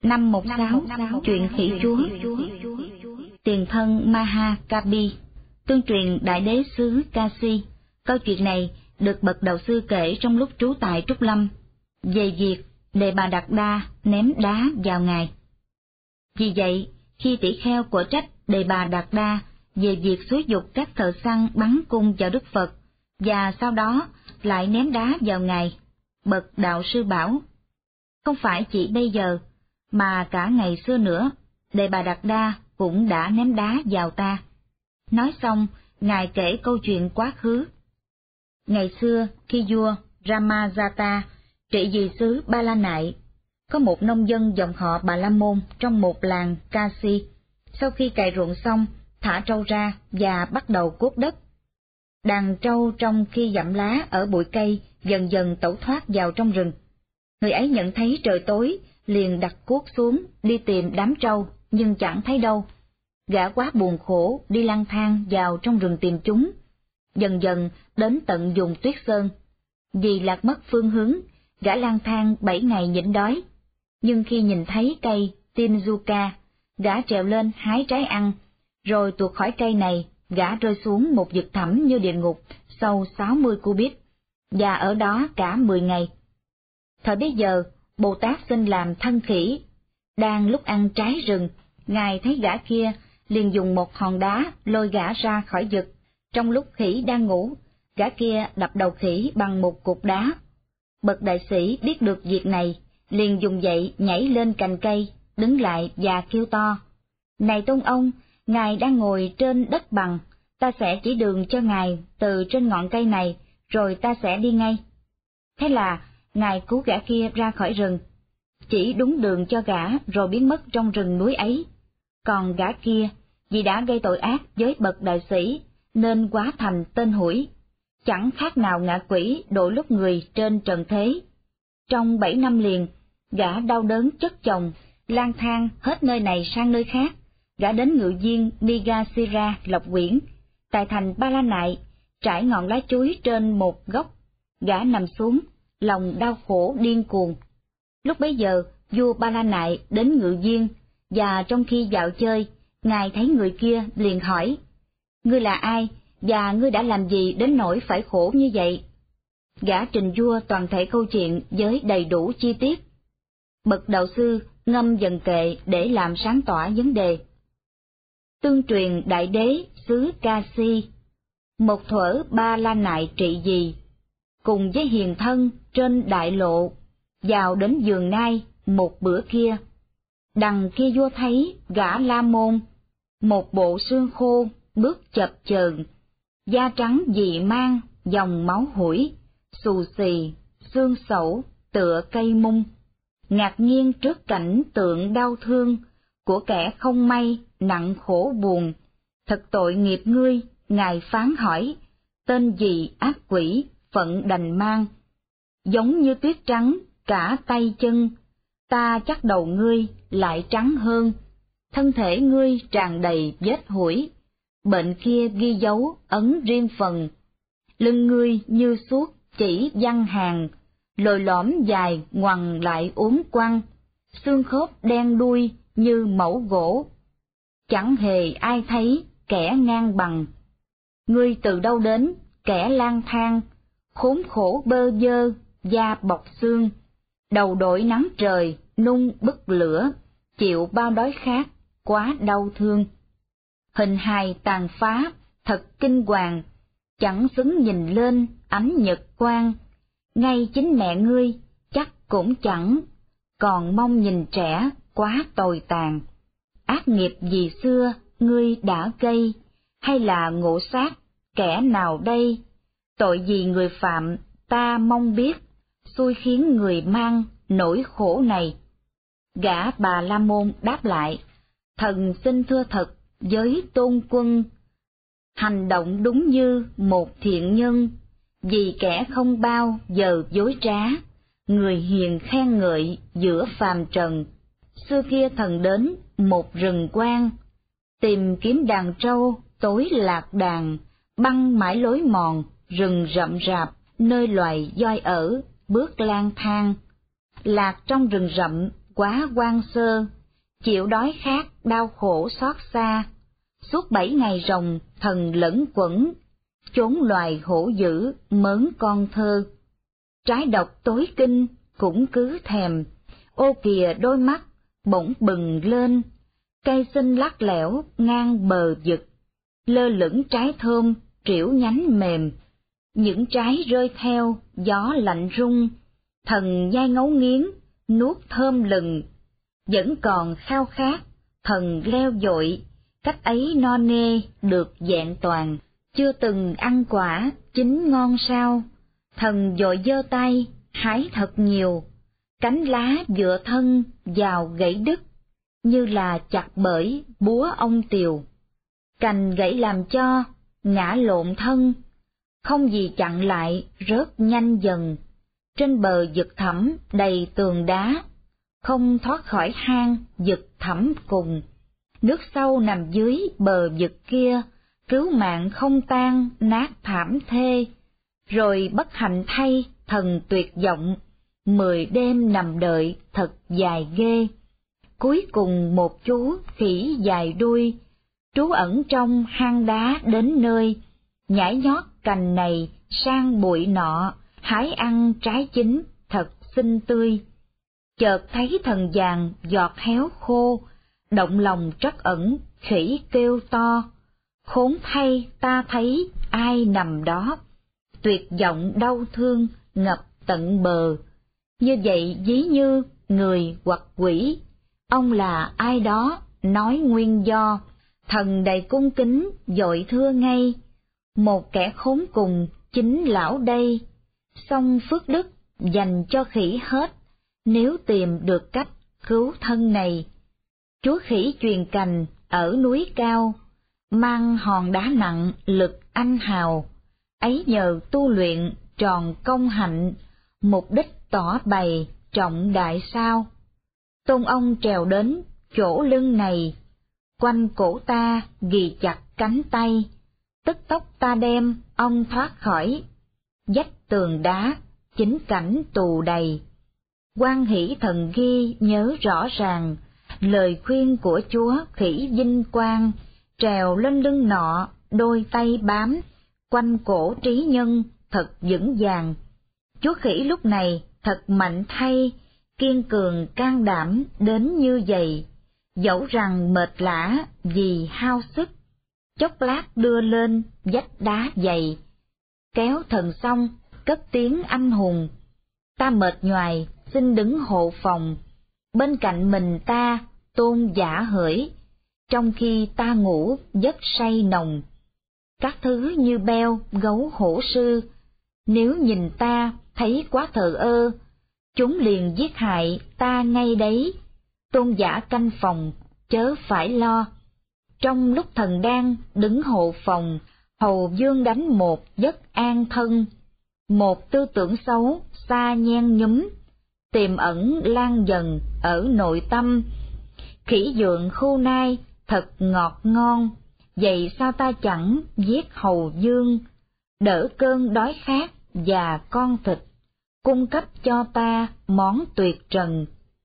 Năm 16, chuyện khỉ chúa. Tiền thân Mahakabi, tương truyền đại đế xứ Kasi. Câu chuyện này được bậc đạo sư kể trong lúc trú tại Trúc Lâm, về việc Đề Bà Đạt Đa ném đá vào ngài. Vì vậy, khi tỷ kheo của trách Đề Bà Đạt Đa về việc xúi giục các thợ săn bắn cung vào Đức Phật, và sau đó lại ném đá vào ngài, bậc đạo sư bảo: không phải chỉ bây giờ, mà cả ngày xưa nữa, Đề Bà Đạt Đa cũng đã ném đá vào ta. Nói xong, ngài kể câu chuyện quá khứ. Ngày xưa, khi vua Ramajata trị vì xứ Ba La Nại, có một nông dân dòng họ Bà La Môn trong một làng Kasi. Sau khi cày ruộng xong, thả trâu ra và bắt đầu cuốc đất. Đàn trâu trong khi gặm lá ở bụi cây dần dần tẩu thoát vào trong rừng. Người ấy nhận thấy trời tối, liền đặt cuốc xuống đi tìm đám trâu, nhưng chẳng thấy đâu. Gã quá buồn khổ đi lang thang vào trong rừng tìm chúng, dần dần đến tận vùng Tuyết Sơn. Vì lạc mất phương hướng, gã lang thang 7 ngày nhịn đói. Nhưng khi nhìn thấy cây Tinjuka, gã trèo lên hái trái ăn, rồi tuột khỏi cây này, gã rơi xuống một vực thẳm như địa ngục, sâu 60 cubit, và ở đó cả 10 ngày. Thời bấy giờ, Bồ Tát xin làm thân khỉ. Đang lúc ăn trái rừng, ngài thấy gã kia, liền dùng một hòn đá lôi gã ra khỏi vực. Trong lúc khỉ đang ngủ, gã kia đập đầu khỉ bằng một cục đá. Bậc đại sĩ biết được việc này, liền dùng dậy nhảy lên cành cây, đứng lại và kêu to: này tôn ông, ngài đang ngồi trên đất bằng, ta sẽ chỉ đường cho ngài từ trên ngọn cây này, rồi ta sẽ đi ngay. Thế là ngài cứu gã kia ra khỏi rừng, chỉ đúng đường cho gã rồi biến mất trong rừng núi ấy. Còn gã kia, vì đã gây tội ác với bậc đại sĩ, nên quá thành tên hủi, chẳng khác nào ngạ quỷ đội lốt người trên trần thế. Trong 7 năm liền, gã đau đớn chất chồng, lang thang hết nơi này sang nơi khác. Gã đến ngự viên Nigasira Lộc Quyển, tại thành Ba La Nại, trải ngọn lá chuối trên một gốc. Gã nằm xuống, lòng đau khổ điên cuồng. Lúc bấy giờ, vua Ba La Nại đến ngự viên, và trong khi dạo chơi, ngài thấy người kia liền hỏi: ngươi là ai, và ngươi đã làm gì đến nỗi phải khổ như vậy? Gã trình vua toàn thể câu chuyện với đầy đủ chi tiết. Bậc đạo sư ngâm dần kệ để làm sáng tỏ vấn đề. Tương truyền đại đế xứ Kasi, một thuở Ba La Nại trị vì, cùng với hiền thân trên đại lộ, vào đến vườn nai một bữa kia. Đằng kia vua thấy gã La Môn, một bộ xương khô, bước chập chờn, da trắng dị mang, dòng máu hủi, xù xì, xương sẩu, tựa cây mung. Ngạc nhiên trước cảnh tượng đau thương của kẻ không may, nặng khổ buồn. Thật tội nghiệp ngươi, ngài phán hỏi, tên gì ác quỷ, phận đành mang. Giống như tuyết trắng, cả tay chân, ta chắc đầu ngươi lại trắng hơn. Thân thể ngươi tràn đầy vết hủi, bệnh kia ghi dấu ấn riêng phần. Lưng ngươi như suốt chỉ văn hàng, lồi lõm dài ngoằn lại uốn quăng, xương khớp đen đuôi như mẩu gỗ. Chẳng hề ai thấy kẻ ngang bằng. Ngươi từ đâu đến, kẻ lang thang, khốn khổ bơ vơ, da bọc xương, đầu đội nắng trời, nung bức lửa, chịu bao đói khát, quá đau thương. Hình hài tàn phá, thật kinh hoàng, chẳng xứng nhìn lên ánh nhật quang. Ngay chính mẹ ngươi chắc cũng chẳng, còn mong nhìn trẻ quá tồi tàn. Ác nghiệp gì xưa ngươi đã gây, hay là ngộ sát kẻ nào đây? Tội gì người phạm ta mong biết, xui khiến người mang nỗi khổ này. Gã Bà La Môn đáp lại: thần xin thưa thật với tôn quân, hành động đúng như một thiện nhân, vì kẻ không bao giờ dối trá, người hiền khen ngợi giữa phàm trần. Xưa kia thần đến một rừng quang, tìm kiếm đàn trâu tối lạc đàn, băng mãi lối mòn rừng rậm rạp, nơi loài voi ở bước lang thang. Lạc trong rừng rậm quá quan sơ, chịu đói khát đau khổ xót xa. Suốt 7 ngày ròng thần lẫn quẩn, chốn loài hổ dữ mớn con thơ. Trái độc tối kinh cũng cứ thèm, ô kìa đôi mắt bỗng bừng lên. Cây xinh lắc lẻo ngang bờ vực, lơ lửng trái thơm trĩu nhánh mềm. Những trái rơi theo gió lạnh rung, thần nhai ngấu nghiến nuốt thơm lừng. Vẫn còn khao khát thần leo dội, cách ấy no nê được vẹn toàn. Chưa từng ăn quả chín ngon sao, thần vội giơ tay hái thật nhiều. Cánh lá dựa thân vào gãy đứt, như là chặt bởi búa ông tiều. Cành gãy làm cho ngã lộn thân, không gì chặn lại rớt nhanh dần. Trên bờ vực thẳm đầy tường đá, không thoát khỏi hang vực thẳm cùng. Nước sâu nằm dưới bờ vực kia, cứu mạng không tan nát thảm thê. Rồi bất hạnh thay thần tuyệt vọng, 10 đêm nằm đợi thật dài ghê. Cuối cùng một chú khỉ dài đuôi, trú ẩn trong hang đá đến nơi, nhảy nhót cành này sang bụi nọ, hái ăn trái chín thật xinh tươi. Chợt thấy thần vàng giọt héo khô, động lòng trắc ẩn, khỉ kêu to. Khốn thay ta thấy ai nằm đó, tuyệt vọng đau thương ngập tận bờ. Như vậy ví như người hoặc quỷ, ông là ai đó nói nguyên do. Thần đầy cung kính vội thưa ngay, một kẻ khốn cùng chính lão đây. Xong phước đức dành cho khỉ hết, nếu tìm được cách cứu thân này. Chúa khỉ truyền cành ở núi cao, mang hòn đá nặng lực anh hào. Ấy nhờ tu luyện tròn công hạnh, mục đích tỏ bày trọng đại sao. Tôn ông trèo đến chỗ lưng này, quanh cổ ta ghì chặt cánh tay. Tức tốc ta đem ông thoát khỏi, vách tường đá chính cảnh tù đầy. Quan hỷ thần ghi nhớ rõ ràng, lời khuyên của chúa khỉ vinh quang. Trèo lên lưng nọ đôi tay bám, quanh cổ trí nhân thật vững vàng. Chúa khỉ lúc này thật mạnh thay, kiên cường can đảm đến như vậy. Dẫu rằng mệt lả vì hao sức, chốc lát đưa lên vách đá dày. Kéo thần xong cất tiếng anh hùng, ta mệt nhoài xin đứng hộ phòng. Bên cạnh mình ta tôn giả hỡi, trong khi ta ngủ giấc say nồng. Các thứ như beo gấu hổ sư, nếu nhìn ta thấy quá thờ ơ, chúng liền giết hại ta ngay đấy. Tôn giả canh phòng chớ phải lo. Trong lúc thần đang đứng hộ phòng, hầu vương đánh một giấc an thân. Một tư tưởng xấu xa nhen nhúm, tiềm ẩn lan dần ở nội tâm. Khỉ dượng khu nai thật ngọt ngon, vậy sao ta chẳng giết hầu vương, đỡ cơn đói khát và con thịt, cung cấp cho ta món tuyệt trần.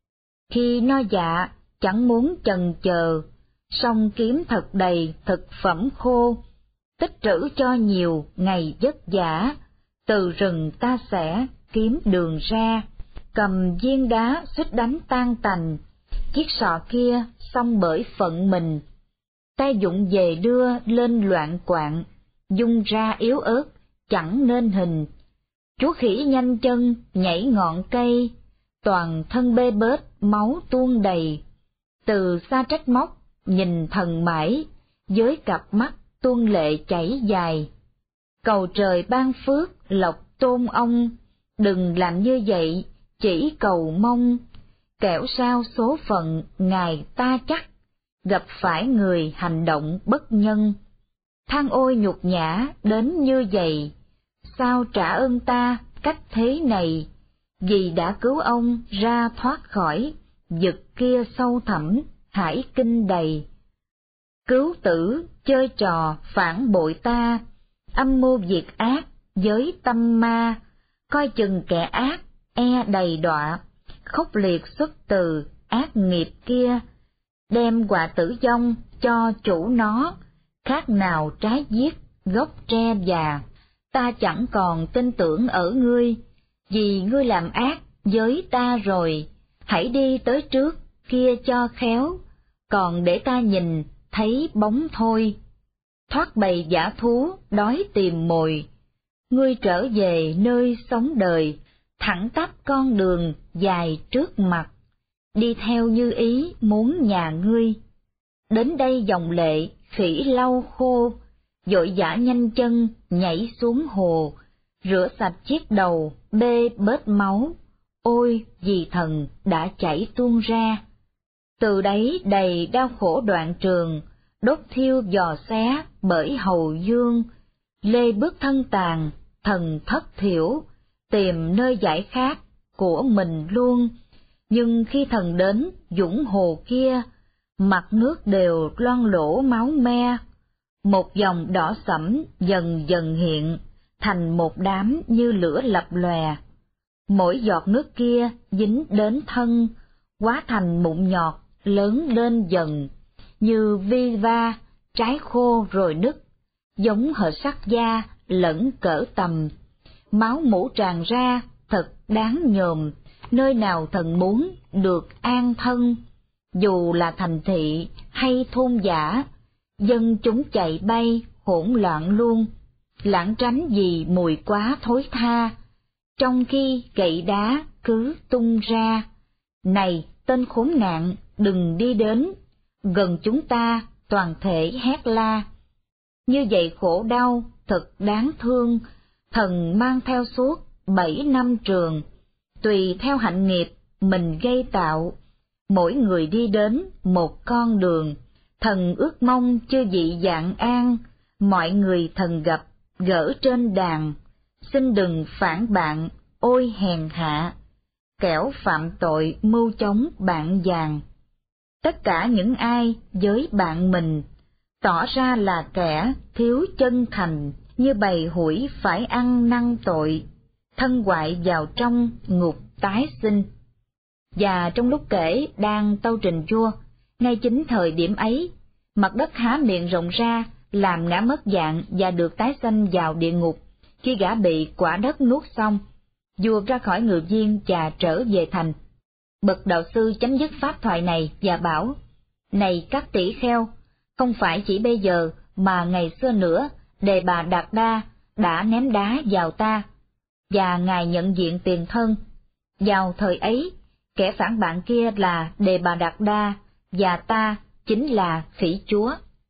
Khi no dạ chẳng muốn chần chờ, song kiếm thật đầy thực phẩm khô, tích trữ cho nhiều ngày vất vả, từ rừng ta sẽ kiếm đường ra. Cầm viên đá suýt đánh tan tành, chiếc sọ kia xong bởi phận mình. Tay dụng về đưa lên loạn quạng, dung ra yếu ớt chẳng nên hình. Chúa khỉ nhanh chân nhảy ngọn cây, toàn thân bê bết máu tuôn đầy. Từ xa trách móc nhìn thần mãi, với cặp mắt tuôn lệ chảy dài. Cầu trời ban phước lộc tôn ông, đừng làm như vậy chỉ cầu mong. Kẻo sao số phận ngài ta chắc, gặp phải người hành động bất nhân. Than ôi nhục nhã đến như vậy, sao trả ơn ta cách thế này. Vì đã cứu ông ra thoát khỏi, vực kia sâu thẳm hải kinh đầy. Cứu tử chơi trò phản bội ta, âm mưu việc ác với tâm ma. Coi chừng kẻ ác e đầy đọa, khốc liệt xuất từ ác nghiệp kia, đem quả tử vong cho chủ nó, khác nào trái giết gốc tre già. Ta chẳng còn tin tưởng ở ngươi, vì ngươi làm ác với ta rồi, hãy đi tới trước kia cho khéo, còn để ta nhìn thấy bóng thôi. Thoát bầy dã thú đói tìm mồi, ngươi trở về nơi sống đời, thẳng tắp con đường dài trước mặt, đi theo như ý muốn nhà ngươi. Đến đây dòng lệ khỉ lau khô, vội vã nhanh chân nhảy xuống hồ, rửa sạch chiếc đầu bê bết máu, ôi vì thần đã chảy tuôn ra. Từ đấy đầy đau khổ đoạn trường, đốt thiêu giò xé bởi hầu dương, lê bước thân tàn, thần thất thiểu, tìm nơi giải khát của mình luôn. Nhưng khi thần đến dũng hồ kia, mặt nước đều loang lỗ máu me, một dòng đỏ sẫm dần dần hiện, thành một đám như lửa lập lòe. Mỗi giọt nước kia dính đến thân, hóa thành mụn nhọt lớn lên dần, như vi va, trái khô rồi nứt, giống hệt sắt da lẫn cỡ tầm. Máu mủ tràn ra, thật đáng nhòm, nơi nào thần muốn được an thân. Dù là thành thị hay thôn dã, dân chúng chạy bay hỗn loạn luôn, lảng tránh vì mùi quá thối tha, trong khi gậy đá cứ tung ra. Này tên khốn nạn, đừng đi đến, gần chúng ta toàn thể hét la. Như vậy khổ đau, thật đáng thương, thần mang theo suốt 7 năm trường, tùy theo hạnh nghiệp mình gây tạo. Mỗi người đi đến một con đường, thần ước mong chư vị vạn an, mọi người thần gặp, gỡ trên đàn. Xin đừng phản bạn, ôi hèn hạ, kẻo phạm tội mưu chống bạn vàng. Tất cả những ai với bạn mình, tỏ ra là kẻ thiếu chân thành, như bầy hủi phải ăn năn tội, thân hoại vào trong ngục tái sinh. Và trong lúc kể đang tâu trình vua, ngay chính thời điểm ấy, mặt đất há miệng rộng ra, làm ngã mất dạng và được tái sanh vào địa ngục. Khi gã bị quả đất nuốt xong, vua ra khỏi ngự viên và trở về thành. Bậc đạo sư chấm dứt pháp thoại này và bảo: Này các tỷ kheo, không phải chỉ bây giờ mà ngày xưa nữa, Đề Bà Đạt Đa đã ném đá vào ta, và ngài nhận diện tiền thân. Vào thời ấy, kẻ phản bạn kia là Đề Bà Đạt Đa, và ta chính là khỉ chúa.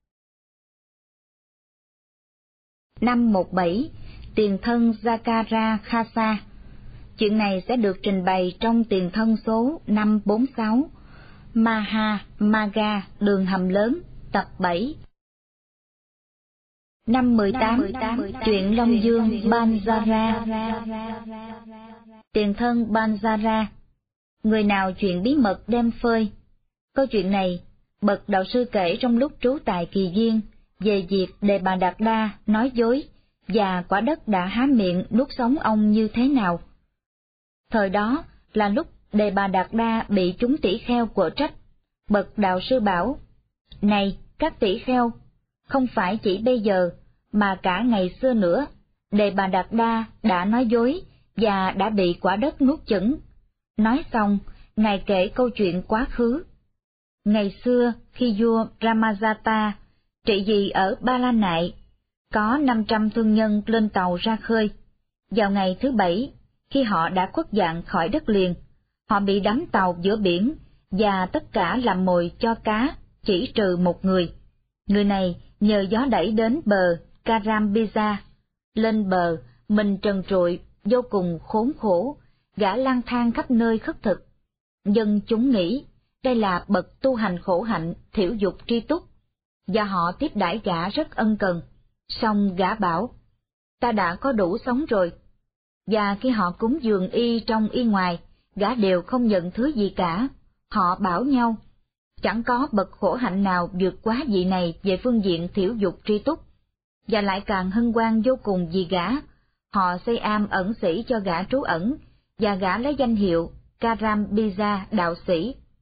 Năm 17, tiền thân Jakara Khasa. Chuyện này sẽ được trình bày trong tiền thân số 546, Maha Maga đường hầm lớn, tập 7. Năm 18, chuyện Long Dương Banjara. Tiền thân Banjara, người nào chuyện bí mật đem phơi. Câu chuyện này, bậc đạo sư kể trong lúc trú tại Kỳ Viên, về việc Đề Bà Đạt Đa nói dối, và quả đất đã há miệng nuốt sống ông như thế nào. Thời đó là lúc Đề Bà Đạt Đa bị chúng tỷ kheo quở trách. Bậc đạo sư bảo: Này các tỷ kheo, không phải chỉ bây giờ, mà cả ngày xưa nữa, Đề Bà Đạt Đa đã nói dối và đã bị quả đất nuốt chửng. Nói xong, ngài kể câu chuyện quá khứ. Ngày xưa, khi vua Ramajata trị vì ở Ba La Nại, có 500 thương nhân lên tàu ra khơi. Vào ngày thứ 7, khi họ đã khuất dạng khỏi đất liền, họ bị đắm tàu giữa biển, và tất cả làm mồi cho cá, chỉ trừ một người. Người này nhờ gió đẩy đến bờ Karambiza. Lên bờ, mình trần trụi, vô cùng khốn khổ, gã lang thang khắp nơi khất thực. Dân chúng nghĩ đây là bậc tu hành khổ hạnh, thiểu dục tri túc, và họ tiếp đãi gã rất ân cần. Song gã bảo: Ta đã có đủ sống rồi. Và khi họ cúng dường y trong y ngoài, gã đều không nhận thứ gì cả. Họ bảo nhau: Chẳng có bậc khổ hạnh nào vượt quá vị này về phương diện thiểu dục tri túc. Và lại càng hân hoan vô cùng vì gã. Họ xây am ẩn sĩ cho gã trú ẩn, và gã lấy danh hiệu Karambiza đạo sĩ.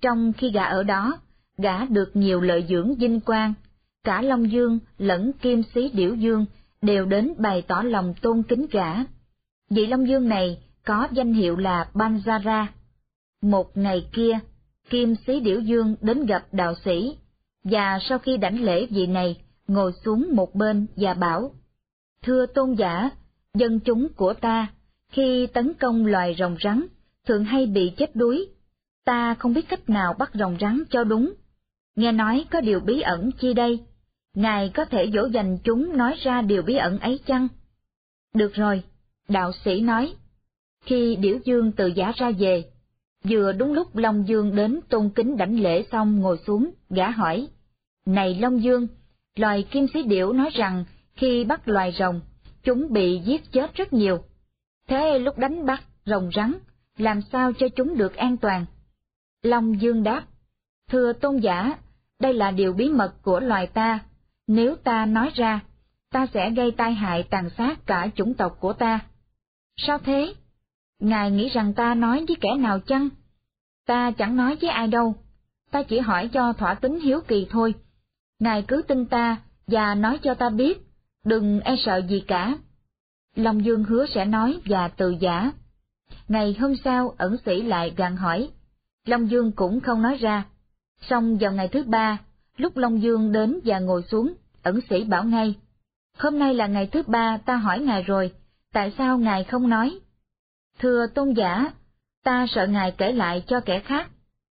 Trong khi gã ở đó, gã được nhiều lợi dưỡng vinh quang, cả Long Dương lẫn Kim Sĩ Điểu Dương đều đến bày tỏ lòng tôn kính gã. Vị Long Dương này có danh hiệu là Banjara. Một ngày kia, Kim Sĩ Điểu Dương đến gặp đạo sĩ, và sau khi đảnh lễ vị này, ngồi xuống một bên và bảo: Thưa tôn giả, dân chúng của ta, khi tấn công loài rồng rắn, thường hay bị chết đuối. Ta không biết cách nào bắt rồng rắn cho đúng. Nghe nói có điều bí ẩn chi đây? Ngài có thể dỗ dành chúng nói ra điều bí ẩn ấy chăng? Được rồi, đạo sĩ nói. Khi Điểu Dương từ giả ra về, vừa đúng lúc Long Dương đến tôn kính đảnh lễ xong ngồi xuống, gã hỏi: Này Long Dương, loài kim sĩ điểu nói rằng khi bắt loài rồng, chúng bị giết chết rất nhiều. Thế lúc đánh bắt rồng rắn, làm sao cho chúng được an toàn? Long Dương đáp: Thưa tôn giả, đây là điều bí mật của loài ta. Nếu ta nói ra, ta sẽ gây tai hại tàn sát cả chủng tộc của ta. Sao thế? Ngài nghĩ rằng ta nói với kẻ nào chăng? Ta chẳng nói với ai đâu. Ta chỉ hỏi cho thỏa tính hiếu kỳ thôi. Ngài cứ tin ta và nói cho ta biết, đừng e sợ gì cả. Long Dương hứa sẽ nói và từ giả. Ngày hôm sau ẩn sĩ lại gặng hỏi. Long Dương cũng không nói ra. Xong vào ngày thứ ba, lúc Long Dương đến và ngồi xuống, ẩn sĩ bảo ngay: Hôm nay là ngày thứ ba ta hỏi ngài rồi, tại sao ngài không nói? Thưa tôn giả, ta sợ ngài kể lại cho kẻ khác.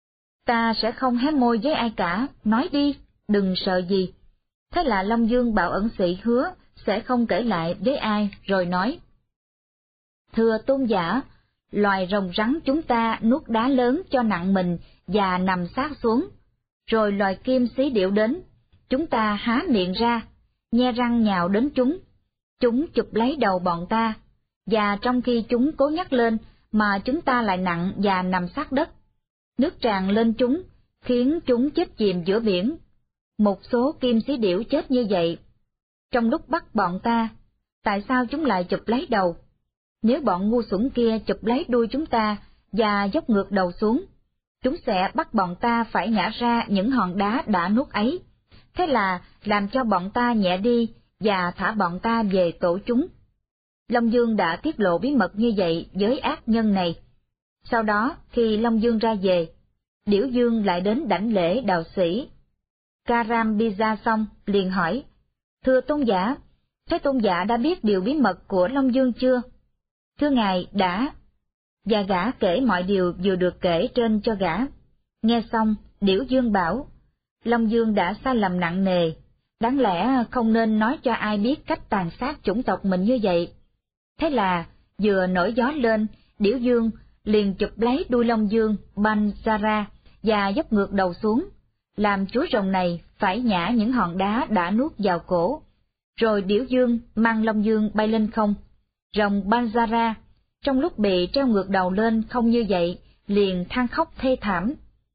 Ta sẽ không hé môi với ai cả, nói đi, đừng sợ gì. Thế là Long Dương bảo ẩn sĩ hứa sẽ không kể lại với ai, rồi nói: Thưa tôn giả, loài rồng rắn chúng ta nuốt đá lớn cho nặng mình và nằm sát xuống. Rồi loài kim xí điểu đến, chúng ta há miệng ra, nhe răng nhào đến chúng. Chúng chụp lấy đầu bọn ta, và trong khi chúng cố nhắc lên mà chúng ta lại nặng và nằm sát đất. Nước tràn lên chúng, khiến chúng chết chìm giữa biển. Một số kim xí điểu chết như vậy. Trong lúc bắt bọn ta, tại sao chúng lại chụp lấy đầu? Nếu bọn ngu xuẩn kia chụp lấy đuôi chúng ta và dốc ngược đầu xuống, chúng sẽ bắt bọn ta phải nhả ra những hòn đá đã nuốt ấy. Thế là làm cho bọn ta nhẹ đi và thả bọn ta về tổ chúng. Long Dương đã tiết lộ bí mật như vậy với ác nhân này. Sau đó, khi Long Dương ra về, Điểu Dương lại đến đảnh lễ đạo sĩ. Karambija xong, liền hỏi: Thưa tôn giả, thế tôn giả đã biết điều bí mật của Long Dương chưa? Thưa ngài, đã. Và gã kể mọi điều vừa được kể trên cho gã. Nghe xong, Điểu Dương bảo: Long Dương đã sai lầm nặng nề, đáng lẽ không nên nói cho ai biết cách tàn sát chủng tộc mình như vậy. Thế là, vừa nổi gió lên, Điểu Dương liền chụp lấy đuôi Long Dương, Banjara, và dốc ngược đầu xuống, làm chú rồng này phải nhả những hòn đá đã nuốt vào cổ. Rồi Điểu Dương mang Long Dương bay lên không. Rồng Banjara, trong lúc bị treo ngược đầu lên không như vậy, liền than khóc thê thảm: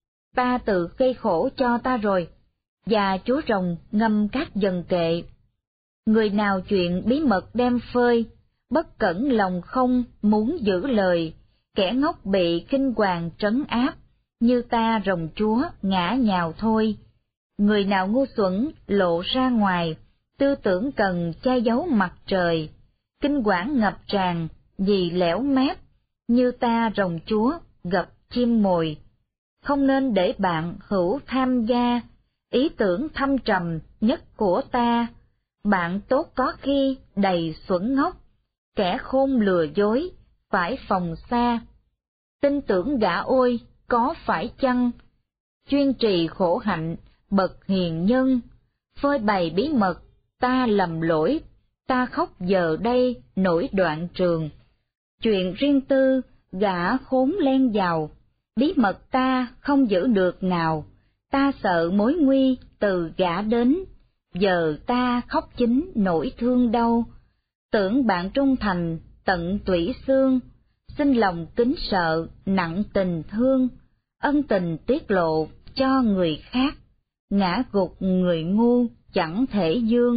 Ta tự gây khổ cho ta rồi. Và chú rồng ngâm các dần kệ: Người nào chuyện bí mật đem phơi, bất cẩn lòng không muốn giữ lời, kẻ ngốc bị kinh hoàng trấn áp, như ta rồng chúa ngã nhào thôi. Người nào ngu xuẩn lộ ra ngoài, tư tưởng cần che giấu mặt trời, kinh quản ngập tràn vì lẻo mép, như ta rồng chúa gặp chim mồi. Không nên để bạn hữu tham gia, ý tưởng thâm trầm nhất của ta. Bạn tốt có khi đầy xuẩn ngốc, kẻ khôn lừa dối phải phòng xa. Tin tưởng gã ôi có phải chăng, chuyên trì khổ hạnh bậc hiền nhân. Phơi bày bí mật ta lầm lỗi, ta khóc giờ đây nổi đoạn trường. Chuyện riêng tư gã khốn len vào, bí mật ta không giữ được nào. Ta sợ mối nguy từ gã đến, giờ ta khóc chính nỗi thương đau. Tưởng bạn trung thành tận tủy xương, xin lòng kính sợ nặng tình thương. Ân tình tiết lộ cho người khác, ngã gục người ngu chẳng thể dương.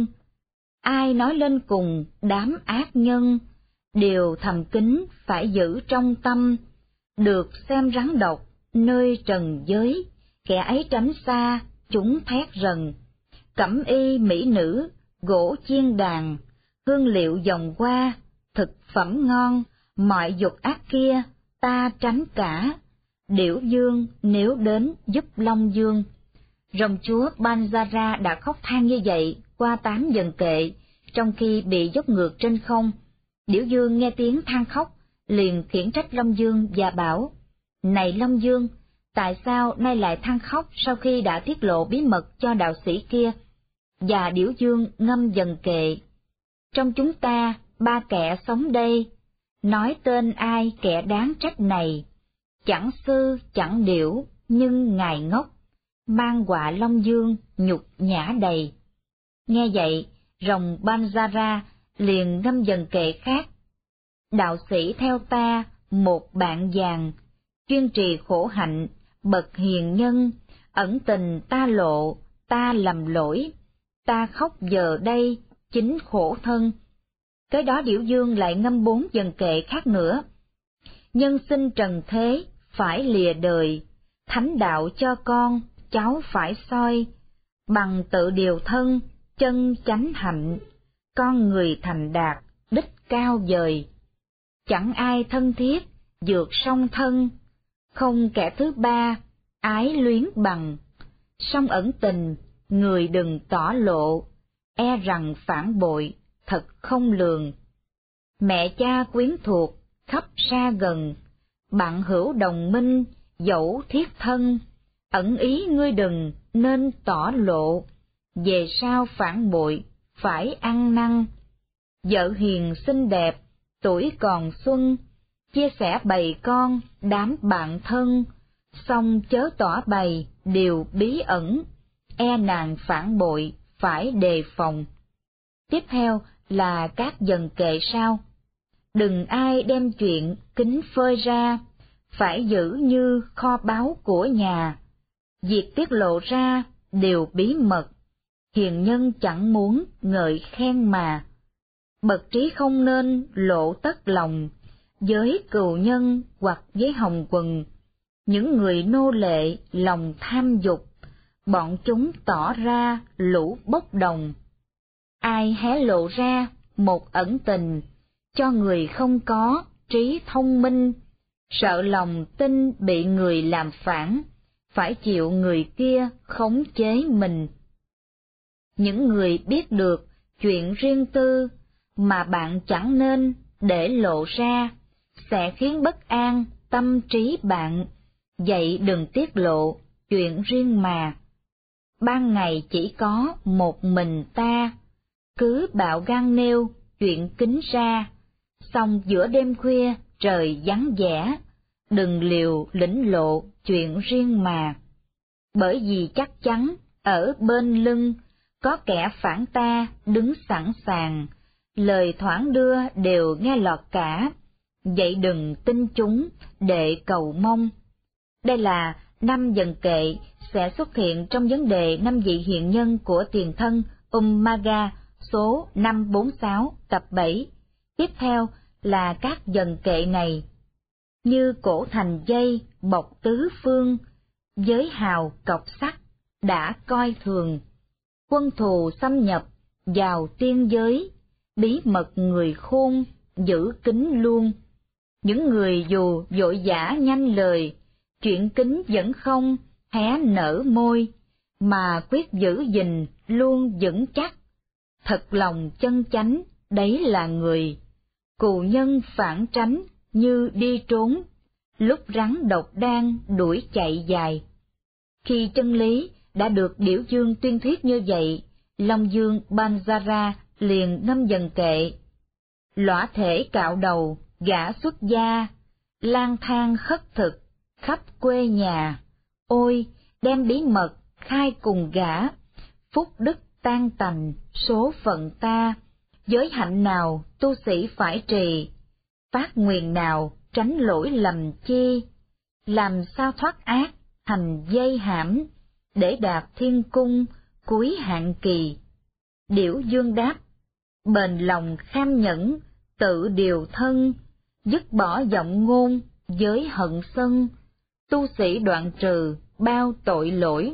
Ai nói lên cùng đám ác nhân, điều thầm kín phải giữ trong tâm. Được xem rắn độc nơi trần giới, kẻ ấy tránh xa, chúng thét rần. Cẩm y mỹ nữ, gỗ chiên đàn, hương liệu dòng qua, thực phẩm ngon, mọi dục ác kia, ta tránh cả. Điểu Dương nếu đến giúp Long Dương. Rồng chúa Banjara đã khóc than như vậy qua 8 dần kệ, trong khi bị dốc ngược trên không. Điểu Dương nghe tiếng than khóc, liền khiển trách Long Dương và bảo: Này Long Dương, tại sao nay lại than khóc sau khi đã tiết lộ bí mật cho đạo sĩ kia? Và Điểu Dương ngâm dần kệ: Trong chúng ta, 3 kẻ sống đây, nói tên ai kẻ đáng trách này. Chẳng sư chẳng điểu, nhưng ngài ngốc, mang họa Long Dương, nhục nhã đầy. Nghe vậy, rồng Banjara liền ngâm dần kệ khác: Đạo sĩ theo ta, một bạn vàng, chuyên trì khổ hạnh, bậc hiền nhân, ẩn tình ta lộ, ta lầm lỗi, ta khóc giờ đây, chính khổ thân. Cái đó Điểu Dương lại ngâm 4 dần kệ khác nữa: Nhân sinh trần thế, phải lìa đời, thánh đạo cho con, cháu phải soi, bằng tự điều thân, chân chánh hạnh, con người thành đạt, đích cao vời. Chẳng ai thân thiết, vượt song thân, không kẻ thứ ba, ái luyến bằng. Song ẩn tình, người đừng tỏ lộ, e rằng phản bội, thật không lường. Mẹ cha quyến thuộc, khắp xa gần, bạn hữu đồng minh, dẫu thiết thân, ẩn ý ngươi đừng nên tỏ lộ, về sau phản bội, phải ăn năn. Vợ hiền xinh đẹp, tuổi còn xuân, chia sẻ bầy con, đám bạn thân, song chớ tỏ bày, điều bí ẩn, e nàng phản bội, phải đề phòng. Tiếp theo là các dần kệ sau: Đừng ai đem chuyện kín phơi ra, phải giữ như kho báu của nhà. Việc tiết lộ ra đều bí mật, hiền nhân chẳng muốn ngợi khen mà. Bậc trí không nên lộ tất lòng, với cừu nhân hoặc với hồng quần. Những người nô lệ lòng tham dục, bọn chúng tỏ ra lũ bốc đồng. Ai hé lộ ra một ẩn tình, cho người không có trí thông minh, sợ lòng tin bị người làm phản, phải chịu người kia khống chế mình. Những người biết được chuyện riêng tư mà bạn chẳng nên để lộ ra, sẽ khiến bất an tâm trí bạn, vậy đừng tiết lộ chuyện riêng mà. Ban ngày chỉ có một mình ta, cứ bạo gan nêu chuyện kín ra, xong giữa đêm khuya trời vắng vẻ, đừng liều lĩnh lộ chuyện riêng mà. Bởi vì chắc chắn ở bên lưng có kẻ phản ta đứng sẵn sàng, lời thoảng đưa đều nghe lọt cả, vậy đừng tin chúng để cầu mong. Đây là 5 dần kệ sẽ xuất hiện trong vấn đề 5 vị hiện nhân của tiền thân Maga số 546 tập 7. Tiếp theo là các dần kệ này: Như cổ thành dây bọc tứ phương, giới hào cọc sắt đã coi thường. Quân thù xâm nhập vào tiên giới, bí mật người khôn giữ kín luôn. Những người dù vội vã nhanh lời, chuyện kín vẫn không hé nở môi, mà quyết giữ gìn luôn vững chắc. Thật lòng chân chánh, đấy là người. Cù nhân phản tránh như đi trốn, lúc rắn độc đang đuổi chạy dài. Khi chân lý đã được Điểu Dương tuyên thuyết như vậy, Long Dương Banjara liền ngâm dần kệ: Lõa thể cạo đầu, gã xuất gia, lang thang khất thực, khắp quê nhà. Ôi, đem bí mật khai cùng gã, phúc đức tan tành, số phận ta. Giới hạnh nào tu sĩ phải trì, phát nguyện nào tránh lỗi lầm chi. Làm sao thoát ác, hành dây hãm, để đạt thiên cung, cuối hạn kỳ. Điểu Dương đáp: Bền lòng kham nhẫn, tự điều thân, dứt bỏ giọng ngôn, giới hận sân. tu sĩ đoạn trừ bao tội lỗi.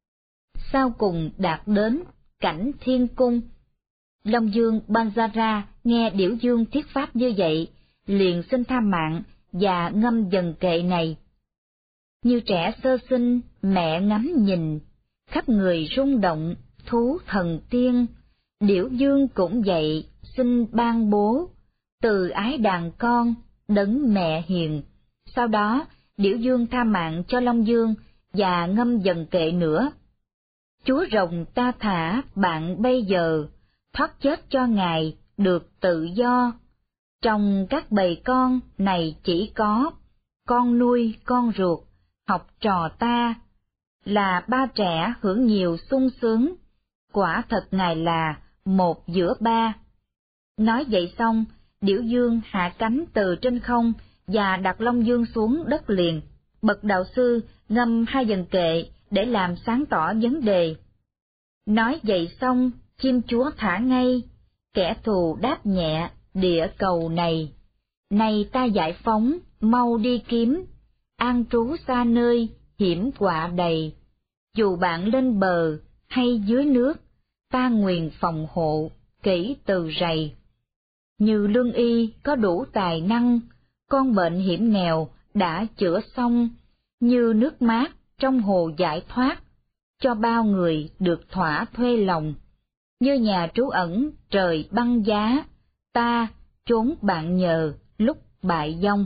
Sau cùng đạt đến cảnh thiên cung. Long Dương Banjara nghe Điểu Dương thuyết pháp như vậy, liền xin tha mạng và ngâm dần kệ này. Như trẻ sơ sinh, mẹ ngắm nhìn, khắp người rung động, thú thần tiên. Điểu Dương cũng vậy, xin ban bố, từ ái đàn con, đấng mẹ hiền. Sau đó, Điểu Dương tha mạng cho Long Dương và ngâm dần kệ nữa. Chúa rồng ta thả bạn bây giờ, thoát chết cho ngài được tự do. Trong các bầy con này chỉ có con nuôi con ruột, học trò ta, là ba trẻ hưởng nhiều sung sướng, quả thật ngài là một giữa ba. Nói vậy xong, Điểu Dương hạ cánh từ trên không và đặt Long Dương xuống đất liền. Bậc đạo sư ngâm 2 dần kệ để làm sáng tỏ vấn đề. Nói vậy xong, chim chúa thả ngay, kẻ thù đáp nhẹ địa cầu này. Này ta giải phóng, mau đi kiếm, an trú xa nơi, hiểm họa đầy. Dù bạn lên bờ hay dưới nước, ta nguyền phòng hộ, kỹ từ rầy. Như lương y có đủ tài năng, con bệnh hiểm nghèo đã chữa xong, như nước mát trong hồ giải thoát, cho bao người được thỏa thuê lòng. Như nhà trú ẩn trời băng giá, ta trốn bạn nhờ lúc bại vong.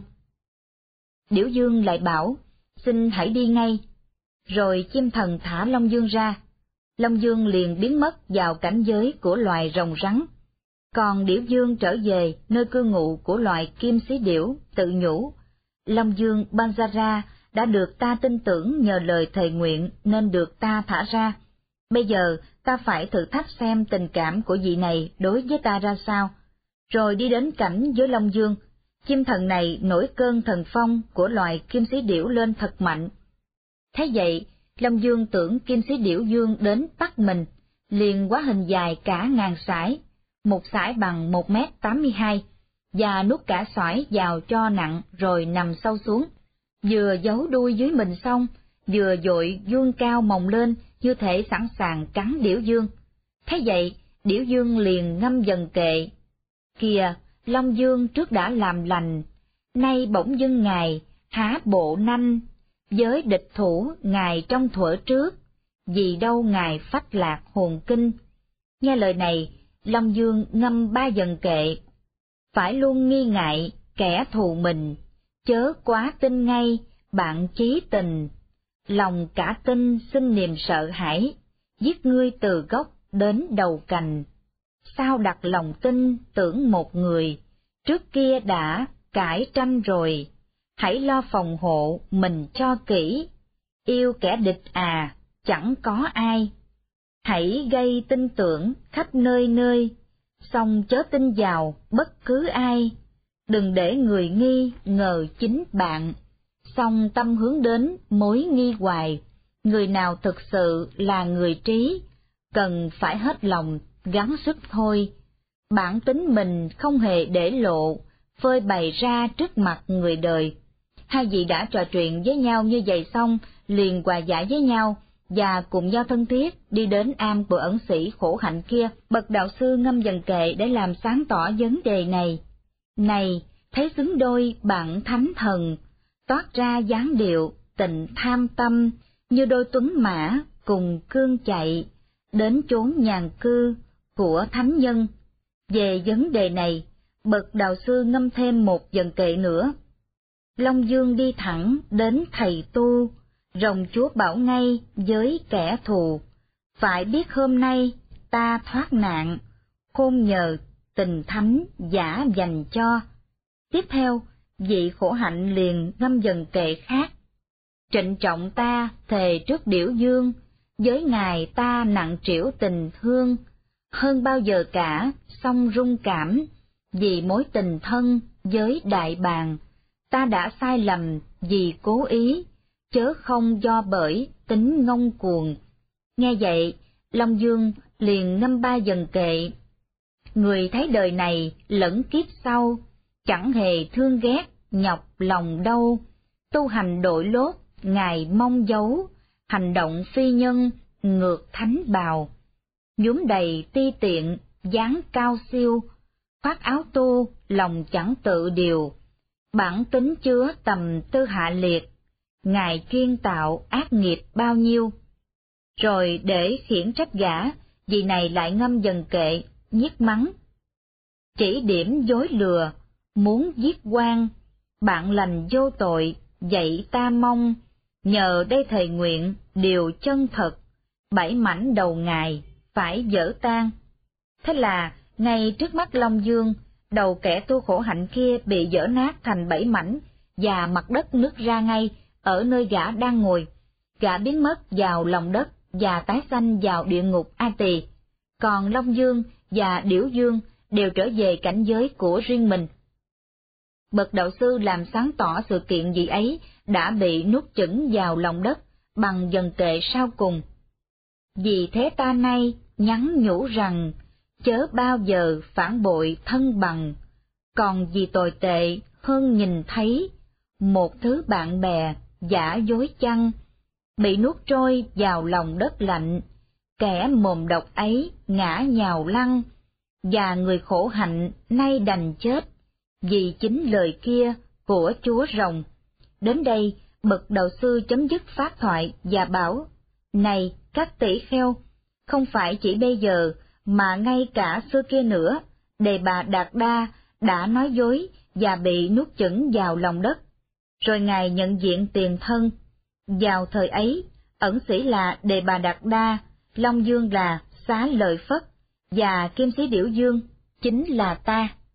Điểu Dương lại bảo, xin hãy đi ngay. Rồi chim thần thả Long Dương ra. Long Dương liền biến mất vào cảnh giới của loài rồng rắn. Còn Điểu Dương trở về nơi cư ngụ của loài kim xí điểu, tự nhủ, Long Dương Banjara đã được ta tin tưởng nhờ lời thề nguyện nên được ta thả ra. Bây giờ ta phải thử thách xem tình cảm của vị này đối với ta ra sao. Rồi đi đến cảnh với Long Dương, chim thần này nổi cơn thần phong của loài kim xí điểu lên thật mạnh. Thế vậy, Long Dương tưởng kim xí điểu dương đến bắt mình, liền hóa hình dài cả ngàn sải, một sải bằng 1m82, và nuốt cả sỏi vào cho nặng rồi nằm sâu xuống, vừa giấu đuôi dưới mình xong, vừa dội vuông cao mồng lên như thể sẵn sàng cắn Điểu Dương. Thế vậy, Điểu Dương liền ngâm dần kệ. Kìa, Long Dương trước đã làm lành, nay bỗng dưng ngài há bộ nanh, với địch thủ ngài trong thuở trước, vì đâu ngài phách lạc hồn kinh. Nghe lời này, Long Dương ngâm 3 dần kệ. Phải luôn nghi ngại kẻ thù mình, chớ quá tin ngay bạn chí tình. Lòng cả tin xin niềm sợ hãi, giết ngươi từ gốc đến đầu cành. Sao đặt lòng tin tưởng một người, trước kia đã cãi tranh rồi. Hãy lo phòng hộ mình cho kỹ, yêu kẻ địch à, chẳng có ai. Hãy gây tin tưởng khắp nơi nơi, song chớ tin vào bất cứ ai. Đừng để người nghi ngờ chính bạn, song tâm hướng đến mối nghi hoài. Người nào thực sự là người trí, cần phải hết lòng gắng sức thôi. Bản tính mình không hề để lộ, phơi bày ra trước mặt người đời. Hai vị đã trò chuyện với nhau như vậy xong, liền hòa giải với nhau, và cùng nhau thân thiết đi đến am của ẩn sĩ khổ hạnh kia. Bậc đạo sư ngâm dần kệ để làm sáng tỏ vấn đề này. Này, thấy xứng đôi bạn thánh thần, toát ra dáng điệu tình tham tâm, như đôi tuấn mã cùng cương chạy, đến chốn nhàn cư của thánh nhân. Về vấn đề này, bậc đạo sư ngâm thêm 1 dần kệ nữa. Long Dương đi thẳng đến thầy tu, rồng chúa bảo ngay với kẻ thù, phải biết hôm nay ta thoát nạn, khôn nhờ tình thánh giả dành cho. Tiếp theo, vị khổ hạnh liền ngâm dần kệ khác. Trịnh trọng ta thề trước Điểu Dương, với ngài ta nặng trĩu tình thương, hơn bao giờ cả song rung cảm, vì mối tình thân với đại bàng. Ta đã sai lầm vì cố ý, chớ không do bởi tính ngông cuồng. Nghe vậy, Long Dương liền ngâm 3 dần kệ. Người thấy đời này lẫn kiếp sau, chẳng hề thương ghét nhọc lòng đâu, tu hành đội lốt Ngài mong dấu, hành động phi nhân, ngược thánh bào. Nhuốm đầy ti tiện, dáng cao siêu, khoác áo tu, lòng chẳng tự điều. Bản tính chứa tầm tư hạ liệt, Ngài chuyên tạo ác nghiệp bao nhiêu. Rồi để khiển trách gã, vị này lại ngâm dần kệ, nhiếc mắng. Chỉ điểm dối lừa, muốn giết quan, bạn lành vô tội, dạy ta mong, nhờ đây thầy nguyện, điều chân thật, 7 mảnh đầu Ngài, phải dỡ tan. Thế là, ngay trước mắt Long Dương, đầu kẻ tu khổ hạnh kia bị dỡ nát thành 7 mảnh, và mặt đất nứt ra ngay, ở nơi gã đang ngồi. Gã biến mất vào lòng đất, và tái sanh vào địa ngục A Tỳ. Còn Long Dương và Điểu Dương đều trở về cảnh giới của riêng mình. Bậc đạo sư làm sáng tỏ sự kiện gì ấy đã bị nuốt chửng vào lòng đất bằng dần kệ sau cùng. Vì thế ta nay nhắn nhủ rằng, chớ bao giờ phản bội thân bằng, còn vì tồi tệ hơn nhìn thấy, một thứ bạn bè giả dối chăng, bị nuốt trôi vào lòng đất lạnh, kẻ mồm độc ấy ngã nhào lăn, và người khổ hạnh nay đành chết, vì chính lời kia của Chúa Rồng. Đến đây, bậc đạo sư chấm dứt pháp thoại và bảo, này các tỷ kheo, không phải chỉ bây giờ, mà ngay cả xưa kia nữa, Đề Bà Đạt Đa đã nói dối và bị nuốt chửng vào lòng đất. Rồi Ngài nhận diện tiền thân. Vào thời ấy, ẩn sĩ là Đề Bà Đạt Đa, Long Dương là Xá Lợi Phất, và Kim Sĩ Điểu Dương chính là ta.